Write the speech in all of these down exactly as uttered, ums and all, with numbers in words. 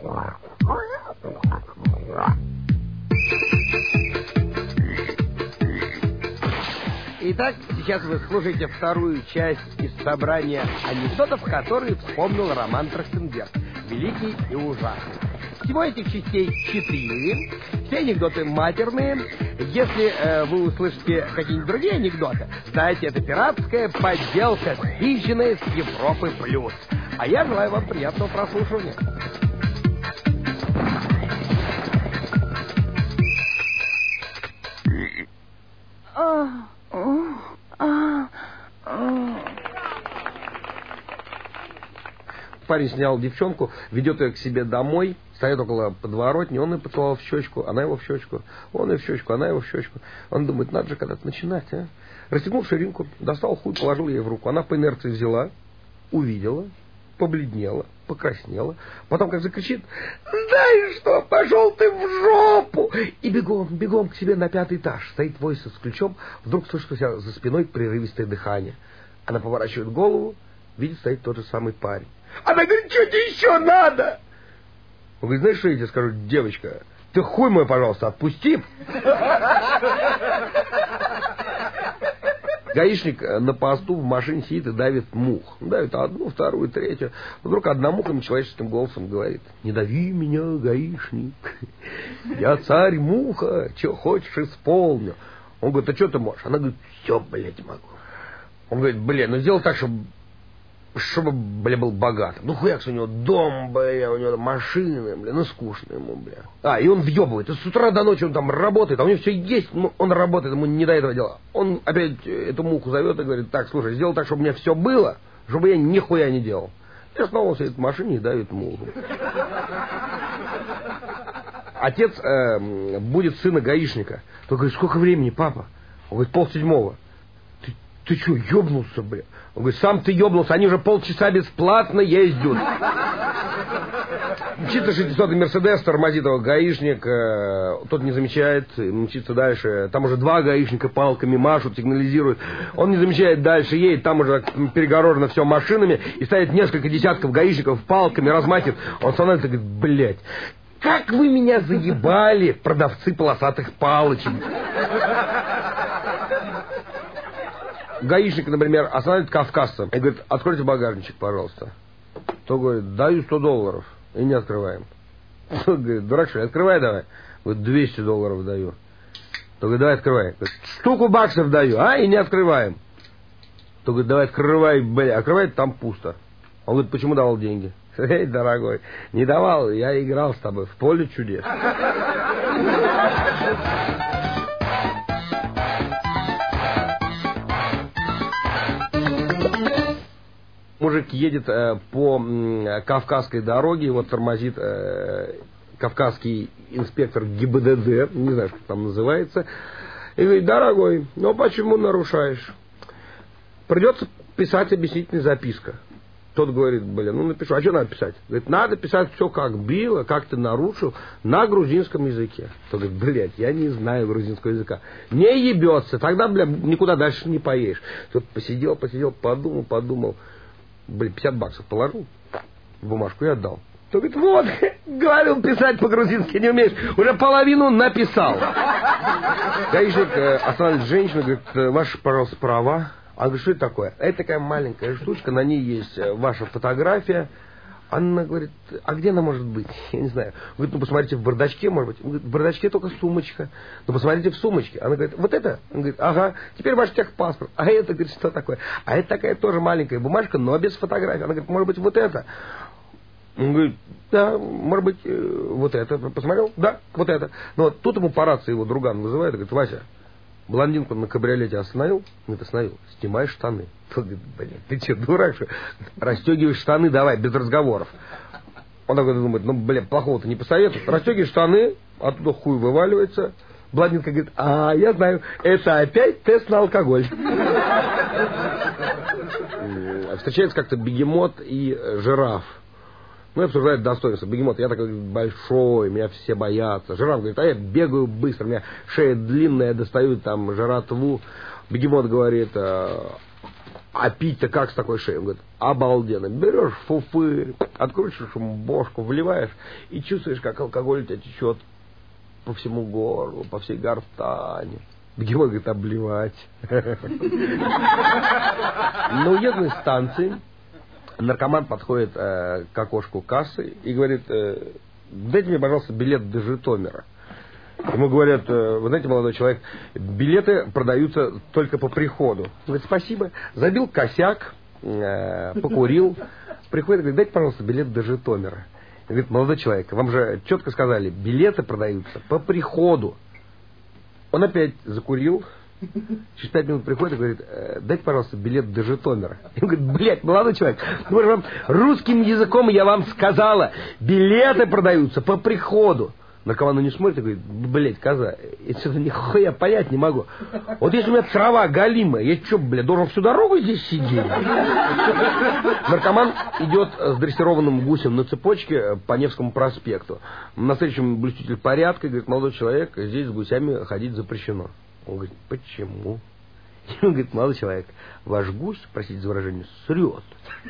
Итак, сейчас вы слушаете вторую часть из собрания анекдотов, которые вспомнил Роман Трахтенберг. Великий и ужасный. Всего этих частей четыре. Все анекдоты матерные. Если э, вы услышите какие-нибудь другие анекдоты, знаете, это пиратская подделка, спизженная с Европы плюс. А я желаю вам приятного прослушивания. Парень снял девчонку, ведет ее к себе домой, стоит около подворотни, он ее поцеловал в щечку, она его в щечку, он ее в щечку, она его в щечку. Он думает, надо же когда-то начинать, а? Расстегнул ширинку, достал хуй, положил ей в руку. Она по инерции взяла, увидела, побледнела, покраснела, потом как закричит: знаешь что, пошел ты в жопу! И бегом, бегом к себе на пятый этаж. Стоит Войса с ключом, вдруг слышит у себя за спиной прерывистое дыхание. Она поворачивает голову, видит, стоит тот же самый парень. Она говорит, что тебе еще надо? Он говорит, знаешь, что я тебе скажу, девочка? Ты хуй мой, пожалуйста, отпусти. Гаишник на посту в машине сидит и давит мух. Давит одну, вторую, третью. Вдруг одна муха человеческим голосом говорит: не дави меня, гаишник. Я царь муха, что хочешь исполню. Он говорит, а что ты можешь? Она говорит, все, блядь, могу. Он говорит, блин, ну сделай так, чтобы... чтобы, бля, был богатым. Ну, хуякс, у него дом, бля, у него машины, бля, ну, скучно ему, бля. А, и он въебывает. И с утра до ночи он там работает, а у него все есть, ну, он работает, ему не до этого дела. Он опять эту муху зовет и говорит, так, слушай, сделай так, чтобы у меня все было, чтобы я нихуя не делал. И снова он сидит в машине и давит муху. Отец э, будет сына гаишника. Тот говорит, сколько времени, папа? Он говорит, полседьмого. Ты, ты что, ебнулся, бля? Он говорит, сам ты ебнулся, они уже полчаса бесплатно ездят. Мчится шестисотый Мерседес, тормозит его гаишник, э, тот не замечает, мчится дальше. Там уже два гаишника палками машут, сигнализируют. Он не замечает, дальше едет, там уже перегорожено все машинами, и стоит несколько десятков гаишников палками, размахивает. Он становится и говорит, блядь, как вы меня заебали, продавцы полосатых палочек. Гаишник, например, останавливает кавказца и говорит, откройте багажничек, пожалуйста. То говорит, даю сто долларов. И не открываем. То говорит, дурак что ли, открывай давай. Говорит, двести долларов даю. То говорит, давай открывай. Говорит, штуку баксов даю, а, и не открываем. То говорит, давай открывай, бля. Открывает, там пусто. Он говорит, почему давал деньги? Эй, дорогой, не давал, я играл с тобой в поле чудес. Мужик едет э, по э, Кавказской дороге, его тормозит э, кавказский инспектор ГИБДД, не знаю, как там называется, и говорит, дорогой, ну почему нарушаешь? Придется писать объяснительная записка. Тот говорит, блин, ну напишу, а что надо писать? Говорит, надо писать все как было, как ты нарушил, на грузинском языке. Тот говорит, блядь, я не знаю грузинского языка. Не ебется, тогда, блядь, никуда дальше не поедешь. Тот посидел, посидел, подумал, подумал. Блин, пятьдесят баксов положил в бумажку и отдал. То говорит, вот, говорил, писать по-грузински не умеешь, уже половину написал. Гаишник э, останавливает женщину, говорит, ваши, пожалуйста, права. А говорит, что это такое? Это такая маленькая штучка, на ней есть ваша фотография. Она говорит, а где она может быть? Я не знаю. Говорит, ну посмотрите в бардачке, может быть. Он говорит, в бардачке только сумочка. Ну посмотрите в сумочке. Она говорит, вот это? Он говорит, ага, теперь ваш техпаспорт. А это, говорит, что такое? А это такая тоже маленькая бумажка, но без фотографии. Она говорит, может быть, вот это? Он говорит, да, может быть, вот это. Посмотрел? Да, вот это. Но вот тут ему по рации его друган вызывает и говорит, Вася, блондинку на кабриолете остановил? Говорит, остановил. Снимай штаны. Он говорит, блядь, ты что, дурак, что? Расстегивай штаны, давай, без разговоров. Он такой думает, ну, блядь, плохого-то не посоветуешь. Расстегивай штаны, оттуда хуй вываливается. Блондинка говорит, а, я знаю, это опять тест на алкоголь. Встречается как-то бегемот и жираф. Ну, и обсуждают достоинства. Бегемот, я такой большой, меня все боятся. Жираф говорит, а я бегаю быстро, у меня шея длинная, достаю там жратву. Бегемот говорит, а пить-то как с такой шеей? Он говорит, обалденно. Берешь фуфырь, откручиваешь ему бошку, вливаешь и чувствуешь, как алкоголь у тебя течет по всему горлу, по всей гортани. Бегемот говорит, обливать. На уездной станции наркоман подходит э, к окошку кассы и говорит, э, дайте мне, пожалуйста, билет до Житомира. Ему говорят, э, вы знаете, молодой человек, билеты продаются только по приходу. Он говорит, спасибо. Забил косяк, э, покурил. Приходит и говорит, дайте, пожалуйста, билет до Житомира. Он говорит, молодой человек, вам же четко сказали, билеты продаются по приходу. Он опять закурил. Через пять минут приходит и говорит, дайте, пожалуйста, билет до Житомира. И он говорит, блядь, молодой человек, ну, вам русским языком я вам сказала, билеты продаются по приходу. Наркоман не смотрит и говорит, блядь, коза, я что-то нихуя понять не могу. Вот если у меня трава галимая, я что, блядь, должен всю дорогу здесь сидеть? Наркоман идет с дрессированным гусем на цепочке по Невскому проспекту. На встречу блюститель порядка и говорит, молодой человек, здесь с гусями ходить запрещено. Он говорит, почему? И он говорит, молодой человек, ваш гусь, простите за выражение, срет.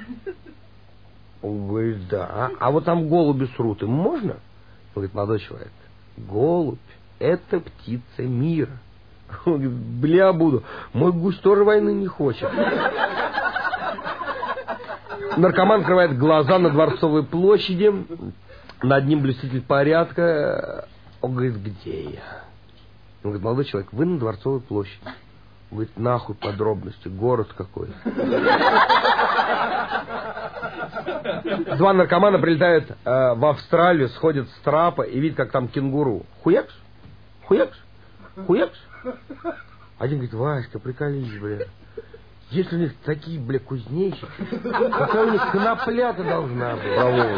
Он говорит, да. А вот там голуби срут, им можно? Он говорит, молодой человек, голубь — это птица мира. Он говорит, бля, буду, мой гусь тоже войны не хочет. Наркоман открывает глаза на Дворцовой площади, над ним блюститель порядка. Он говорит, где я? Он говорит, молодой человек, вы на Дворцовой площади. Он говорит, нахуй подробности, город какой. Два наркомана прилетают э, в Австралию, сходят с трапа и видят, как там кенгуру. Хуякс, хуякс, хуякс. Один говорит, Васька, приколись, бля. Если у них такие, бля, кузнечики, какая у них конопля-то должна быть.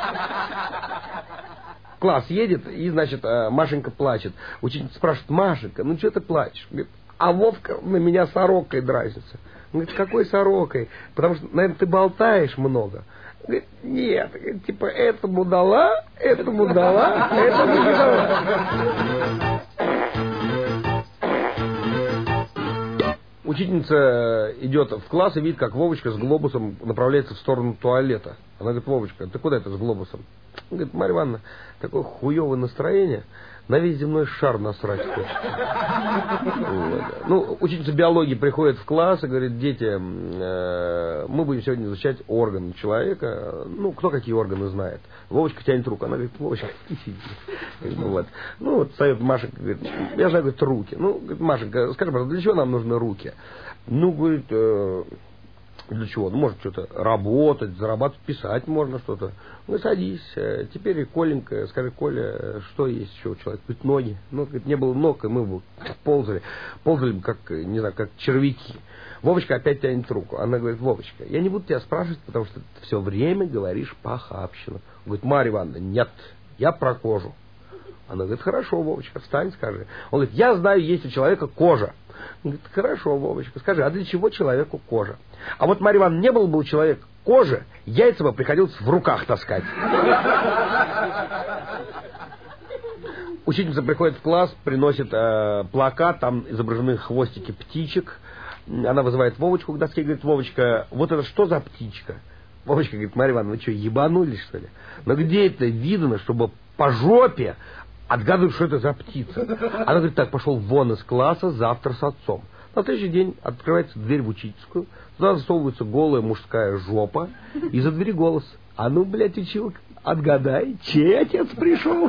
Класс едет, и, значит, Машенька плачет. Учитель спрашивает, Машенька, ну что ты плачешь? Говорит, а Вовка на меня сорокой дразнится. Он говорит, какой сорокой? Потому что, наверное, ты болтаешь много. Он говорит, нет, типа, этому дала, этому дала, этому не дала. Учительница идет в класс и видит, как Вовочка с глобусом направляется в сторону туалета. Она говорит, Вовочка, ты куда это с глобусом? Он говорит, Марья Ивановна, такое хуевое настроение, на весь земной шар насрать хочется. Вот. Ну, учительница биологии приходит в класс и говорит, дети, э, мы будем сегодня изучать органы человека. Ну, кто какие органы знает. Вовочка тянет руку. Она говорит, Вовочка, иди. Ну, вот. Ну, вот совет Машенька говорит, я знаю, говорит, руки. Ну, говорит, Машенька, скажи, пожалуйста, для чего нам нужны руки? Ну, говорит, э, для чего? Ну, может, что-то работать, зарабатывать, писать можно что-то. Ну, садись. Теперь, Коленька, скажи, Коля, что есть еще у человека? Говорит, ноги. Ну, говорит, не было ног, и мы бы ползали. Ползали бы, как, не знаю, как червяки. Вовочка опять тянет руку. Она говорит, Вовочка, я не буду тебя спрашивать, потому что ты все время говоришь похабщину. Он говорит, Марья Ивановна, нет, я про кожу. Она говорит, хорошо, Вовочка, встань, скажи. Он говорит, я знаю, есть у человека кожа. Он говорит, хорошо, Вовочка, скажи, а для чего человеку кожа? А вот, Марья Ивановна, не было бы у человека кожи, яйца бы приходилось в руках таскать. Учительница приходит в класс, приносит э, плакат, там изображены хвостики птичек. Она вызывает Вовочку к доске и говорит, Вовочка, вот это что за птичка? Вовочка говорит, Марья Ивановна, вы что, ебанулись, что ли? Но где это видно, чтобы по жопе отгадывают, что это за птица? Она говорит, так, пошел вон из класса, завтра с отцом. На следующий день открывается дверь в учительскую, туда засовывается голая мужская жопа, и за двери голос. А ну, блядь, училка, отгадай, чей отец пришел?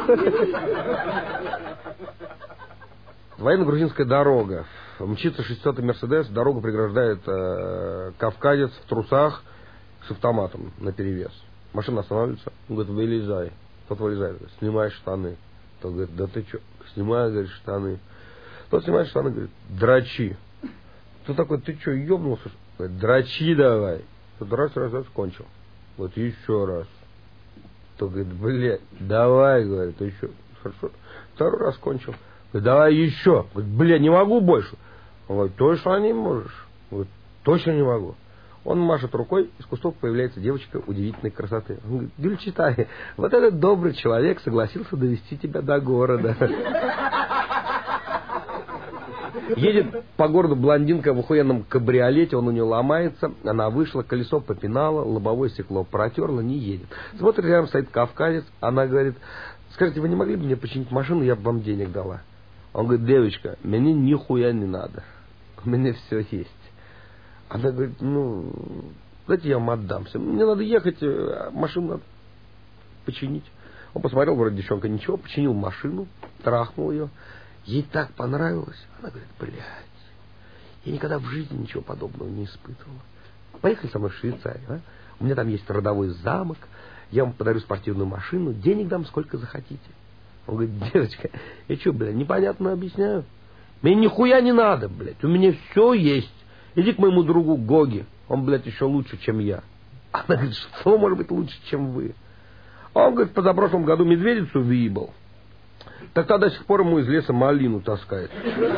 Военно-грузинская дорога. Мчится шестисотый Мерседес, дорогу преграждает э, кавказец в трусах с автоматом наперевес. Машина останавливается, он говорит, вылезай. Тот вылезает, говорит, снимай штаны. Тот говорит, да ты что? Снимай, говорит, штаны. Тот снимает штаны, говорит, дрочи. Кто такой, ты что, ебнулся? Говорит, дрочи давай. Тот раз, раз, раз, кончил. Вот еще раз. Тот говорит, блядь, давай, говорит, еще. Хорошо. Второй раз кончил. Говорит, давай еще. Говорит, блядь, не могу больше. Он говорит, точно не можешь? Говорит, точно не могу. Он машет рукой, из кустов появляется девочка удивительной красоты. Он говорит, Гюльчатай, вот этот добрый человек согласился довести тебя до города. Едет по городу блондинка в охуенном кабриолете, он у нее ломается, она вышла, колесо попинала, лобовое стекло протерла, не едет. Смотрит, рядом стоит кавказец, она говорит: скажите, вы не могли бы мне починить машину, я бы вам денег дала? Он говорит: девочка, мне нихуя не надо, у меня все есть. Она говорит: ну, дайте я вам отдам все, мне надо ехать, машину надо починить. Он посмотрел, вроде девчонка ничего, починил машину, трахнул ее. Ей так понравилось. Она говорит: блядь, я никогда в жизни ничего подобного не испытывала. Поехали со мной в Швейцарию, а? У меня там есть родовой замок, я вам подарю спортивную машину, денег дам сколько захотите. Он говорит: девочка, я что, блядь, непонятно объясняю? Мне нихуя не надо, блядь, у меня все есть. Иди к моему другу Гоги, он, блядь, еще лучше, чем я. Она говорит: что может быть лучше, чем вы? Он говорит: позапрошлом году медведицу выебал. Так-то до сих пор ему из леса малину таскает.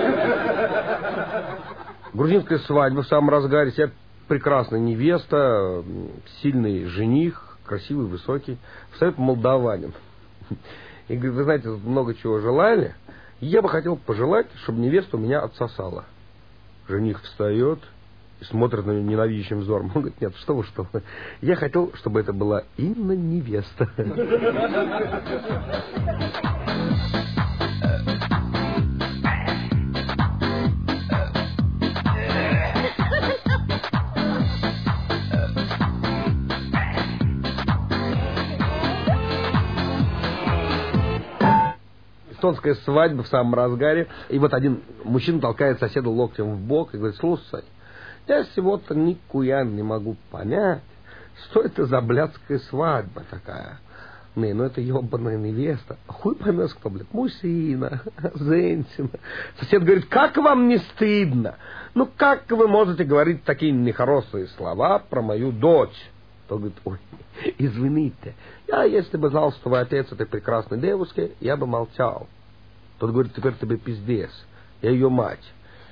Грузинская свадьба в самом разгаре. Себя прекрасная невеста, сильный жених, красивый, высокий. Встает молдаванин. И говорит: вы знаете, много чего желали. Я бы хотел пожелать, чтобы невеста у меня отсосала. Жених встает и смотрит на нее ненавидящим взором. Он говорит: нет, что вы, что вы. Я хотел, чтобы это была именно невеста. Эстонская свадьба в самом разгаре. И вот один мужчина толкает соседа локтем в бок и говорит: слушай, я всего-то никуя не могу понять, что это за блядская свадьба такая. Не, ну это ебаная невеста. Хуй поймешь, кто, блядь, мужчина, женщина. Сосед говорит: как вам не стыдно? Ну как вы можете говорить такие нехорошие слова про мою дочь? Тот говорит: ой, извините, я если бы знал, что вы отец этой прекрасной девушки, я бы молчал. Тот говорит: теперь тебе пиздец, я ее мать.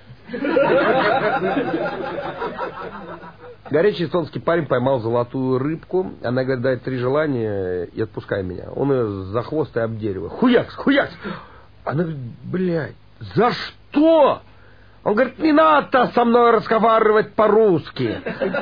Горячий эстонский парень поймал золотую рыбку. Она говорит: дай три желания и отпускай меня. Он ее за хвост и об дерево. Хуякс, хуякс. Она говорит: блядь, за что? Он говорит: не надо со мной разговаривать по-русски.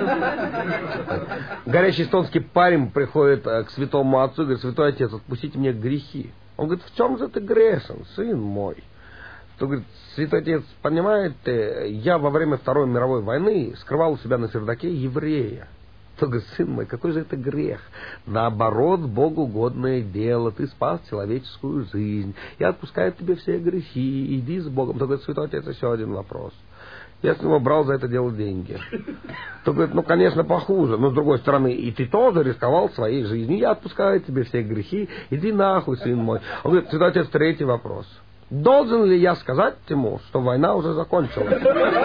Горячий эстонский парень приходит к святому отцу и говорит: святой отец, отпустите мне грехи. Он говорит: в чем же ты грешен, сын мой? Тот говорит: святой отец, понимаете, я во время Второй мировой войны скрывал у себя на чердаке еврея. Тот говорит: сын мой, какой же это грех? Наоборот, Богу угодное дело, ты спас человеческую жизнь, я отпускаю тебе все грехи, иди с Богом. Тот говорит: святой отец, еще один вопрос. Я с него брал за это дело деньги. Тот говорит: ну, конечно, похуже, но с другой стороны, и ты тоже рисковал своей жизнью, я отпускаю тебе все грехи, иди нахуй, сын мой. Он говорит: святой отец, третий вопрос. Должен ли я сказать ему, что война уже закончилась?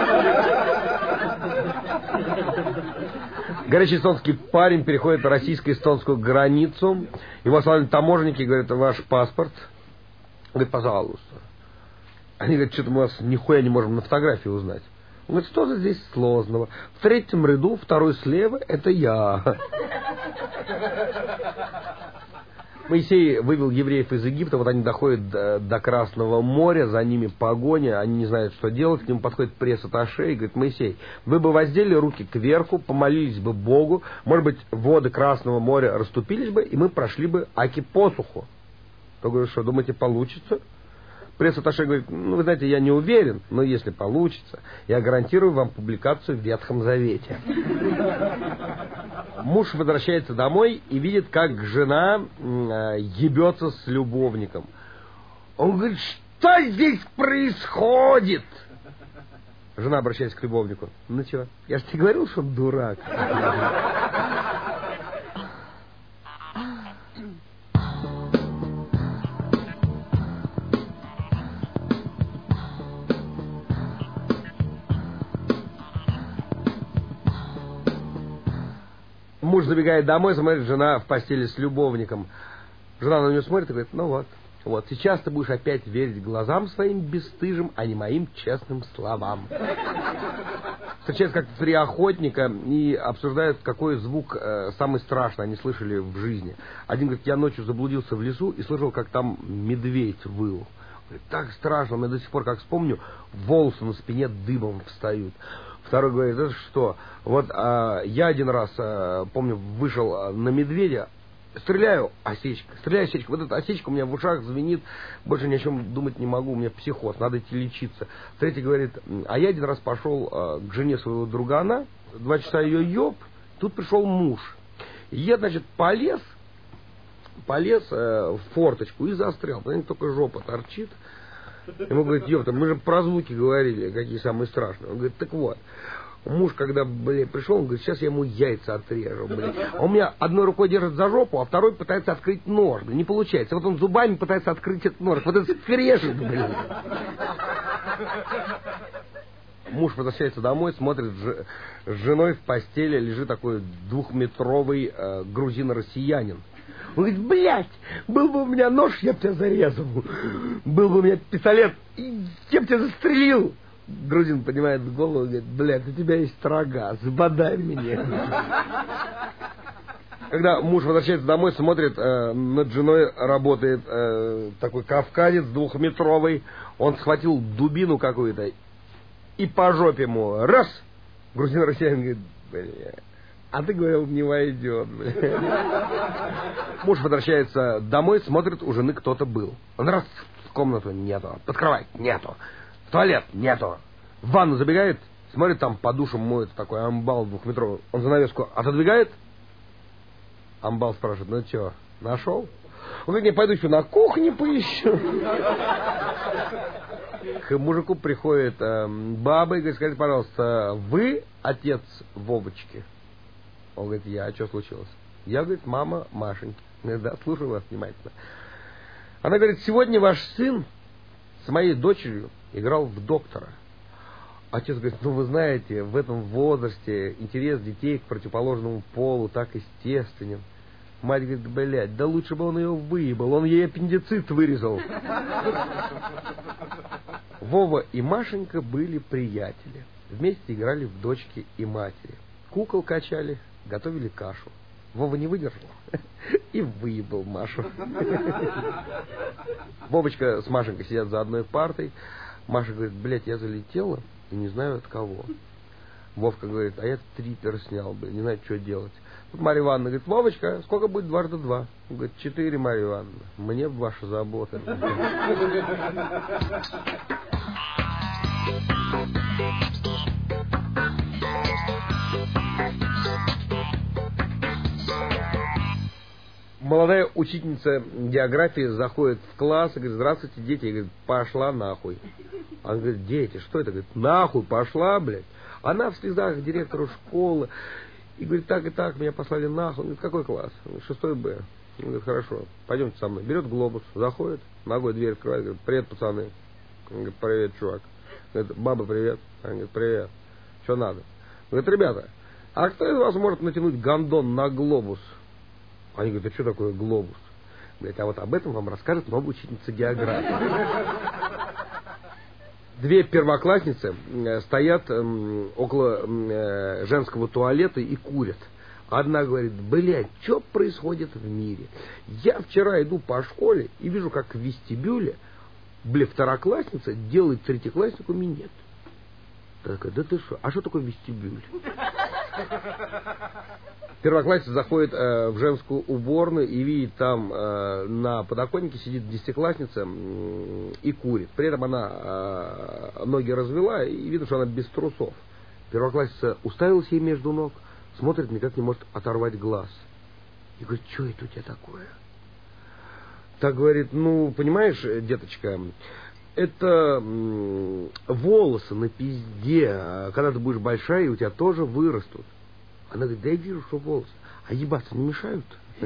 Горячий эстонский парень переходит российско-эстонскую границу. Его останавливают таможенники и говорят: ваш паспорт. Он говорит: пожалуйста. Они говорят: что-то мы вас нихуя не можем на фотографии узнать. Он говорит: что же здесь сложного? В третьем ряду, второй слева, это я. Моисей вывел евреев из Египта, вот они доходят до, до Красного моря, за ними погоня, они не знают, что делать, к нему подходит пресс-атташе и говорит: Моисей, вы бы воздели руки кверху, помолились бы Богу, может быть, воды Красного моря расступились бы, и мы прошли бы аки посуху. То говорит: что, думаете, получится? Пресс-атташе говорит: ну, вы знаете, я не уверен, но если получится, я гарантирую вам публикацию в Ветхом Завете. Муж возвращается домой и видит, как жена э, ебется с любовником. Он говорит: что здесь происходит? Жена обращается к любовнику: ну чего, я же тебе говорил, что он дурак. Муж забегает домой, смотрит, жена в постели с любовником. Жена на нее смотрит и говорит: ну вот, вот, сейчас ты будешь опять верить глазам своим бесстыжим, а не моим честным словам. Встречаются как три охотника и обсуждают, какой звук э, самый страшный они слышали в жизни. Один говорит: я ночью заблудился в лесу и слышал, как там медведь выл. Так страшно, мне до сих пор, как вспомню, волосы на спине дыбом встают. Второй говорит, это что? Вот а, я один раз, а, помню, вышел на медведя, стреляю, осечка, стреляю, осечка. Вот эта осечка у меня в ушах звенит, больше ни о чем думать не могу, у меня психоз, надо идти лечиться. Третий говорит, а я один раз пошел а, к жене своего другана, два часа ее ёб, тут пришел муж. И я, значит, полез, полез э, в форточку и застрял. Понимаете, только жопа торчит. Ему говорит, ёпта, мы же про звуки говорили, какие самые страшные. Он говорит, так вот, муж, когда, блин, пришел, он говорит, сейчас я ему яйца отрежу, блин. А у меня одной рукой держит за жопу, а второй пытается открыть нож. Блин, не получается. Вот он зубами пытается открыть этот нож. Вот это скрежет, блин. Муж возвращается домой, смотрит, с женой в постели лежит такой двухметровый э, грузин-россиянин. Он говорит, блядь, был бы у меня нож, я бы тебя зарезал. Был бы у меня пистолет, я бы тебя застрелил. Грузин поднимает голову и говорит, блядь, у тебя есть рога, забодай меня. Когда муж возвращается домой, смотрит, э, над женой работает э, такой кавказец двухметровый. Он схватил дубину какую-то и по жопе ему раз. Грузин-россиянин говорит, бля, а ты говорил, не войдет, бля. Муж возвращается домой, смотрит, у жены кто-то был. Он раз в комнату, нету. Под кровать, нету. В туалет, нету. В ванну забегает, смотрит, там по душу моет такой амбал двухметровый. Он занавеску отодвигает. Амбал спрашивает, ну что, нашел? Он говорит, не, пойду еще на кухне поищу. К мужику приходит э, баба и говорит, скажите, пожалуйста, вы отец Вовочки? Он говорит, я, а что случилось? Я, говорит, мама Машеньки. Говорит, да, слушаю вас внимательно. Она говорит, сегодня ваш сын с моей дочерью играл в доктора. Отец говорит, ну вы знаете, в этом возрасте интерес детей к противоположному полу так естественен. Мать говорит, блядь, да лучше бы он ее выебал, он ей аппендицит вырезал. Вова и Машенька были приятели. Вместе играли в дочки и матери. Кукол качали, готовили кашу. Вова не выдержал и выебал Машу. Вовочка с Машенькой сидят за одной партой. Маша говорит, блядь, я залетела и не знаю от кого. Вовка говорит, а я трипер снял, блин, не знаю, что делать. Тут Марья Ивановна говорит, Вовочка, сколько будет дважды два? Он говорит, четыре, Марья Ивановна. Мне ваша забота. Молодая учительница географии заходит в класс и говорит, здравствуйте, дети. И говорит, пошла нахуй. Она говорит, дети, что это? Говорит, нахуй пошла, блядь. Она в слезах к директору школы. И говорит, так и так, меня послали нахуй. Он говорит, какой класс? Он говорит, шестой Б. Он говорит, хорошо, пойдемте со мной. Берет глобус, заходит, ногой дверь открывает, говорит, привет, пацаны. Он говорит, привет, чувак. Говорит, баба, привет. Он говорит, привет. Что надо? Он говорит, ребята, а кто из вас может натянуть гондон на глобус? Они говорят, а что такое глобус? Говорит, а вот об этом вам расскажет новая учительница географии. Две первоклассницы стоят около женского туалета и курят. Одна говорит, блядь, что происходит в мире? Я вчера иду по школе и вижу, как в вестибюле, блядь, второклассница делает третьекласснику минет. Такая, да ты что? А что такое вестибюль? Первоклассница заходит э, в женскую уборную и видит, там э, на подоконнике сидит десятиклассница э, и курит. При этом она э, ноги развела и видно, что она без трусов. Первоклассница уставилась ей между ног, смотрит, никак не может оторвать глаз. И говорит, что это у тебя такое? Так говорит, ну, понимаешь, деточка, это м, волосы на пизде. Когда ты будешь большая, у тебя тоже вырастут. Она говорит, да я вижу, что волосы. А ебаться не мешают?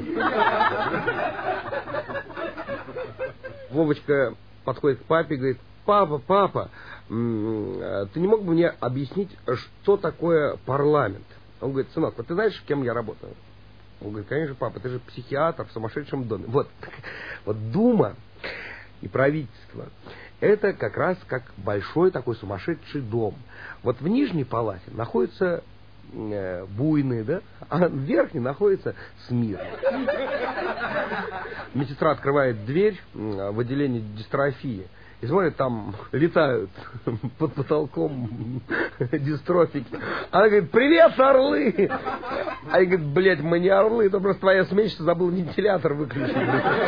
Вовочка подходит к папе и говорит, папа, папа, ты не мог бы мне объяснить, что такое парламент? Он говорит, сынок, вот ты знаешь, кем я работаю? Он говорит, конечно, папа, ты же психиатр в сумасшедшем доме. Вот, вот Дума и правительство, это как раз как большой такой сумасшедший дом. Вот в нижней палате находится э, буйные, да, а в верхней находится смирно. Медсестра открывает дверь в отделение дистрофии. И смотрит, там летают под потолком дистрофики. Она говорит, привет, орлы! А я говорит, блядь, мы не орлы, это просто твоя сменщица забыла вентилятор выключить.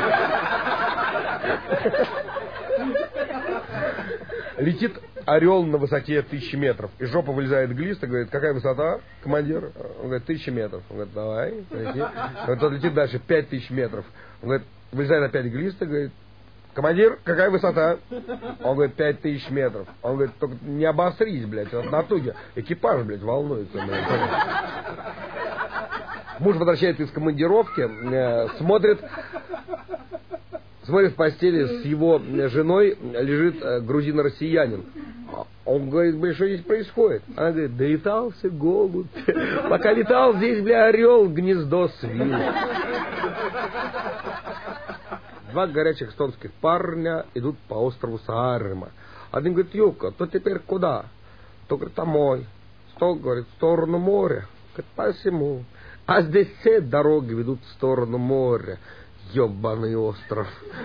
Летит орел на высоте тысячи метров. Из жопы вылезает глист и говорит, какая высота, командир? Он говорит, тысяча метров. Он говорит, давай, лети. Он говорит, летит дальше, пять тысяч метров. Он говорит, вылезает опять глист и говорит, командир, какая высота? Он говорит, пять тысяч метров. Он говорит, только не обосрись, блядь, от натуги. Экипаж, блядь, волнуется. Блядь. Муж возвращается из командировки, э, смотрит, смотрит в постели с его женой, лежит э, грузин-россиянин. Он говорит, блядь, что здесь происходит? Она говорит, долетался голубь. Пока летал, здесь, бля, орел гнездо свил. Два горячих эстонских парня идут по острову Саарема. Один говорит, Юка, то теперь куда? То говорит, домой. Сто говорит, в сторону моря. Говорит, посему. А здесь все дороги ведут в сторону моря. Ёбаный остров.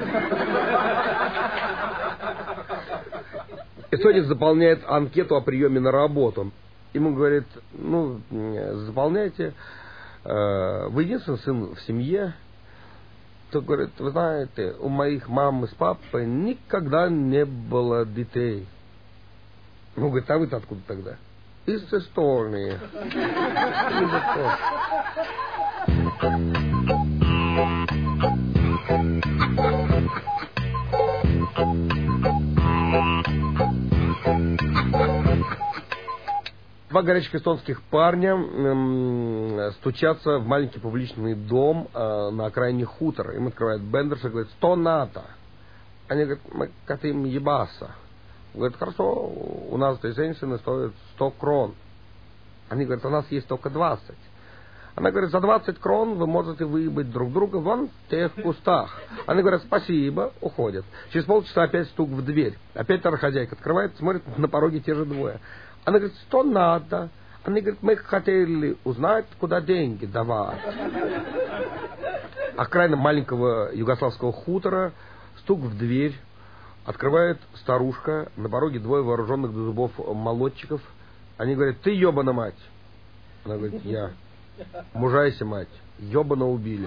Эстонец заполняет анкету о приеме на работу. Ему говорит, ну, заполняйте. Вы единственный сын в семье. То говорит, вы знаете, у моих мам с папой никогда не было детей. Ну, говорит, а вы-то откуда тогда? Из Эстонии. Два горячих эстонских парня эм, стучатся в маленький публичный дом э, на окраине хутора. Им открывает Бендерс и говорит, сто ната. Они говорят, мы хотим ебаться. Говорит, хорошо, у нас этой женщины стоит сто крон. Они говорят, у нас есть только двадцать. Она говорит, за двадцать крон вы можете выебать друг друга вон в тех кустах. Они говорят, спасибо, уходят. Через полчаса опять стук в дверь. Опять та хозяйка открывает, смотрит, на пороге те же двое. Она говорит, что надо? Они говорят, мы хотели узнать, куда деньги давать. Окраина маленького югославского хутора, стук в дверь, открывает старушка, на пороге двое вооруженных до зубов молодчиков. Они говорят, ты ебана мать. Она говорит, я. Мужайся, мать. Ебана убили.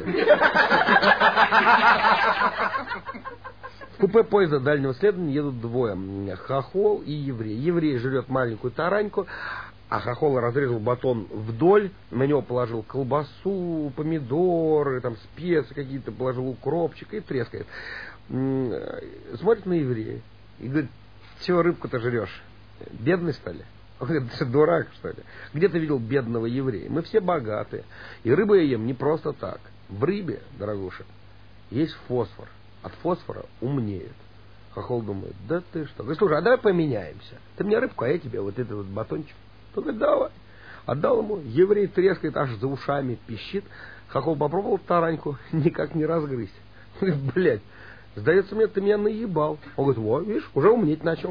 В купе поезда дальнего следования едут двое. Хохол и еврей. Еврей жрет маленькую тараньку, а хохол разрезал батон вдоль, на него положил колбасу, помидоры, там специи какие-то, положил укропчик и трескает. Смотрит на еврея и говорит, чего рыбку-то жрешь? Бедный, что ли? Он говорит, ты дурак, что ли? Где ты видел бедного еврея? Мы все богатые. И рыбу я ем не просто так. В рыбе, дорогуша, есть фосфор. От фосфора умнеет. Хохол думает, да ты что? Говорит, слушай, а давай поменяемся. Ты мне рыбку, а я тебе вот этот вот батончик. Он говорит, давай. Отдал ему, еврей трескает, аж за ушами пищит. Хохол попробовал тараньку, никак не разгрызть. Он говорит, блядь, сдается мне, ты меня наебал. Он говорит, во, видишь, уже умнеть начал.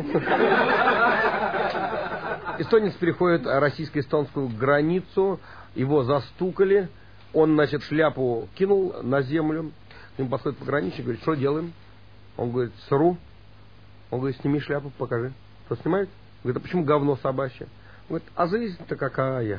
Эстонец переходит российско-эстонскую границу, его застукали, он, значит, шляпу кинул на землю, к нему подходит пограничник, говорит, что делаем? Он говорит, сру. Он говорит, сними шляпу, покажи. Что снимает? Говорит, а почему говно собачье? Он говорит, а жизнь-то какая?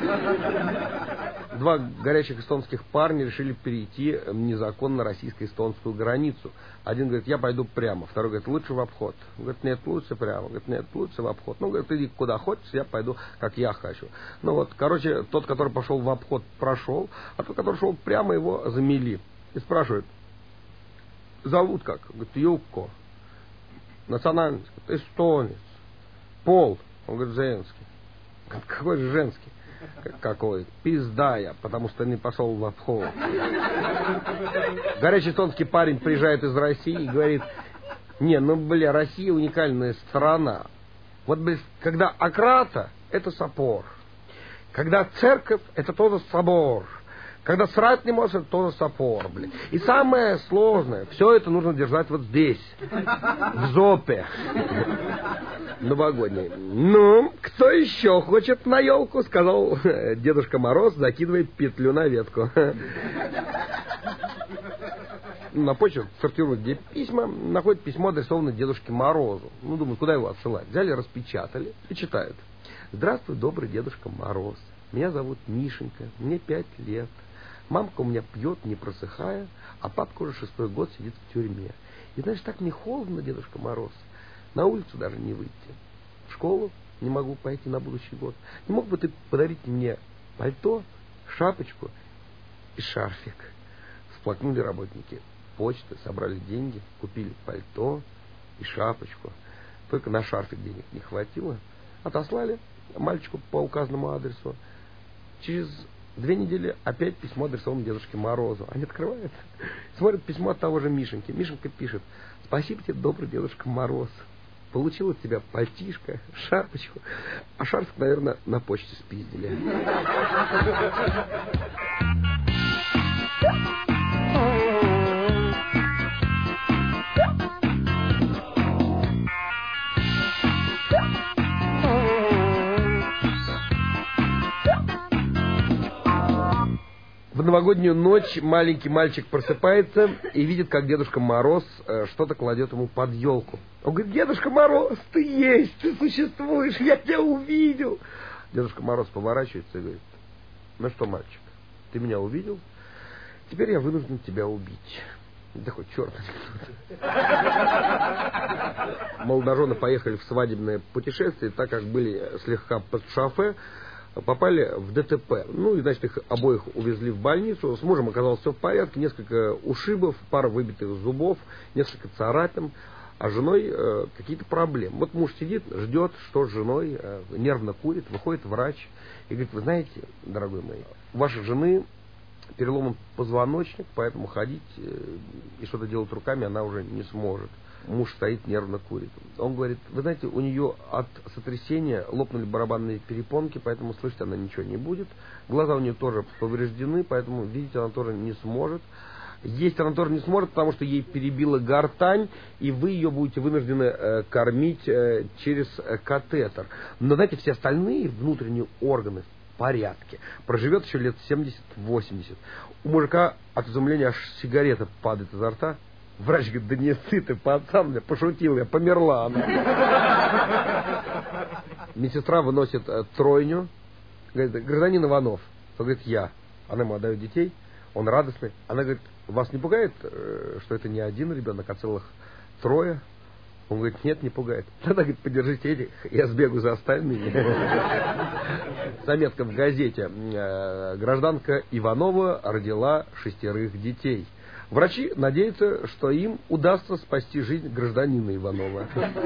Два горячих эстонских парня решили перейти незаконно российско-эстонскую границу. Один говорит, я пойду прямо. Второй говорит, лучше в обход. Он говорит, нет, лучше прямо. Он говорит, нет, лучше в обход. Ну, говорит, иди куда хочешь, я пойду, как я хочу. Ну вот, короче, тот, который пошел в обход, прошел, а тот, который шел прямо, его замели. И спрашивают, зовут как? Говорит, Юкко. Национальность? Говорит, эстонец. Пол? Он говорит, женский. Говорит, какой же женский? Какой? Пизда я, потому что не пошел в обход. Горячий эстонский парень приезжает из России и говорит, не, ну, бля, Россия уникальная страна. Вот, бля, когда Акрата, это собор. Когда церковь, это тоже собор. Когда срать не можешь, это тоже сапор, блин. И самое сложное, все это нужно держать вот здесь, в зопе. Новогодней. Ну, кто еще хочет на елку, сказал Дедушка Мороз, закидывая петлю на ветку. На почту сортируют, где письма, находят письмо, адресованное Дедушке Морозу. Ну, думаю, куда его отсылать? Взяли, распечатали и читают. Здравствуй, добрый Дедушка Мороз. Меня зовут Мишенька, мне пять лет. Мамка у меня пьет, не просыхая, а папка уже шестой год сидит в тюрьме. И знаешь, так мне холодно, Дедушка Мороз. На улицу даже не выйти. В школу не могу пойти на будущий год. Не мог бы ты подарить мне пальто, шапочку и шарфик? Всплакнули работники почты, собрали деньги, купили пальто и шапочку. Только на шарфик денег не хватило. Отослали мальчику по указанному адресу. Через две недели опять письмо адресовано Дедушке Морозу. Они открывают, смотрят письмо от того же Мишеньки. Мишенька пишет: спасибо тебе, добрый Дедушка Мороз. Получил от тебя пальтишко, шапочку, а шарфик, наверное, на почте спиздили. В новогоднюю ночь маленький мальчик просыпается и видит, как Дедушка Мороз э, что-то кладет ему под елку. Он говорит: Дедушка Мороз, ты есть, ты существуешь, я тебя увидел. Дедушка Мороз поворачивается и говорит: ну что, мальчик, ты меня увидел? Теперь я вынужден тебя убить. Да хоть черт. Молодожены поехали в свадебное путешествие, так как были слегка под шофе, попали в ДТП. Ну, и, значит, их обоих увезли в больницу. С мужем оказалось все в порядке. Несколько ушибов, пара выбитых зубов, несколько царапин. А с женой э, какие-то проблемы. Вот муж сидит, ждет, что с женой, э, нервно курит. Выходит врач и говорит: вы знаете, дорогой мой, у вашей жены переломан позвоночник, поэтому ходить э, и что-то делать руками она уже не сможет. Муж стоит, нервно курит. Он говорит: вы знаете, у нее от сотрясения лопнули барабанные перепонки, поэтому слышать она ничего не будет. Глаза у нее тоже повреждены, поэтому видеть она тоже не сможет. Есть она тоже не сможет, потому что ей перебила гортань, и вы ее будете вынуждены э, кормить э, через э, катетер. Но, знаете, все остальные внутренние органы в порядке. Проживет еще лет семьдесят-восемьдесят. У мужика от изумления аж сигарета падает изо рта. Врач говорит: да не ссы ты, пацан, я пошутил, я померла она. Медсестра выносит э, тройню. Говорит: гражданин Иванов. Он говорит: я. Она ему отдает детей. Он радостный. Она говорит: вас не пугает, э, что это не один ребенок, а целых трое? Он говорит: нет, не пугает. Тогда, говорит, подержите этих, я сбегаю за остальными. Заметка в газете: гражданка Иванова родила шестерых детей. Врачи надеются, что им удастся спасти жизнь гражданина Иванова.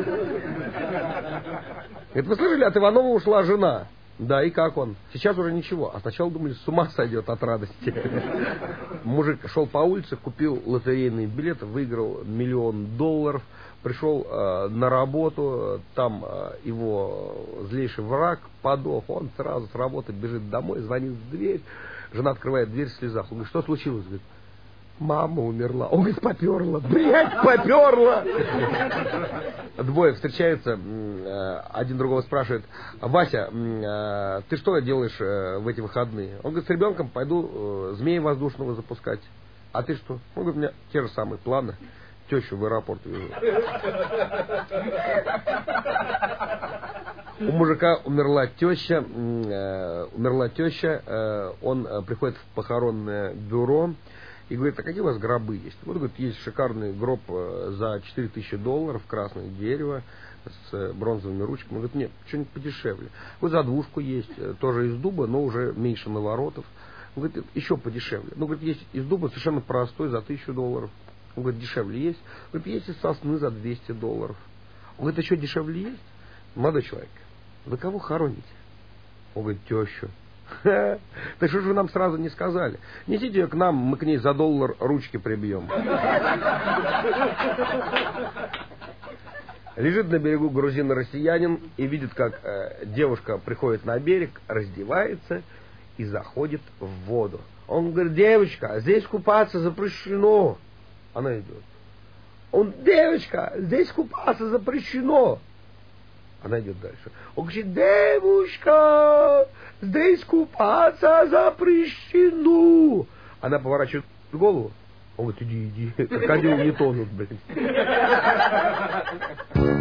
Это вы слышали, от Иванова ушла жена. Да, и как он? Сейчас уже ничего. А сначала думали, с ума сойдет от радости. Мужик шел по улице, купил лотерейные билеты, выиграл миллион долларов, пришел э, на работу, там э, его злейший враг подох, он сразу с работы бежит домой, звонит в дверь, жена открывает дверь в слезах. Он говорит: что случилось? Говорит: мама умерла. Он говорит: поперла. Блять, поперла. Двое встречаются, один другого спрашивает: Вася, ты что делаешь в эти выходные? Он говорит: с ребенком пойду змея воздушного запускать. А ты что? Он говорит: у меня те же самые планы. Тещу в аэропорт везу. У мужика умерла теща, умерла теща, он приходит в похоронное бюро и говорит: а какие у вас гробы есть? Вот, говорит, есть шикарный гроб за четыре тысячи долларов, красное дерево, с бронзовыми ручками. Он говорит: нет, что-нибудь подешевле. Вот за двушку есть, тоже из дуба, но уже меньше наворотов. Он говорит: еще подешевле. Ну, говорит, есть из дуба совершенно простой, за тысячу долларов. Он говорит: дешевле есть. Он говорит: есть из сосны за двести долларов. Он говорит: а что, дешевле есть? Молодой человек, вы кого хороните? Он говорит: тещу. Да что же вы нам сразу не сказали? Несите ее к нам, мы к ней за доллар ручки прибьем. Лежит на берегу грузин-россиянин и видит, как э, девушка приходит на берег, раздевается и заходит в воду. Он говорит, девочка, здесь купаться запрещено. Она идет. Он, девочка, здесь купаться запрещено. Она идет дальше. Он говорит, девушка, здесь купаться запрещено. Она поворачивает голову. Он говорит, иди, иди. Крокодилы не тонут, блин.